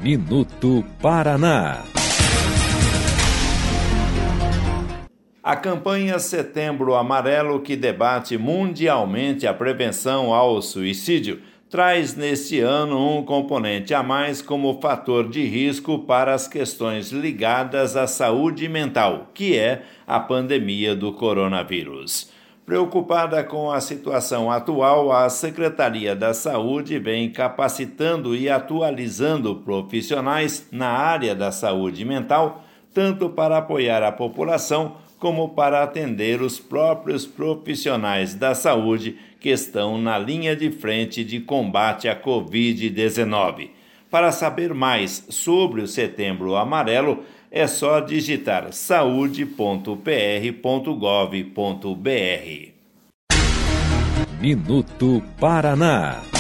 Minuto Paraná. A campanha Setembro Amarelo, que debate mundialmente a prevenção ao suicídio, traz neste ano um componente a mais como fator de risco para as questões ligadas à saúde mental, que é a pandemia do coronavírus. Preocupada com a situação atual, a Secretaria da Saúde vem capacitando e atualizando profissionais na área da saúde mental, tanto para apoiar a população como para atender os próprios profissionais da saúde que estão na linha de frente de combate à Covid-19. Para saber mais sobre o Setembro Amarelo, é só digitar saude.pr.gov.br. Minuto Paraná.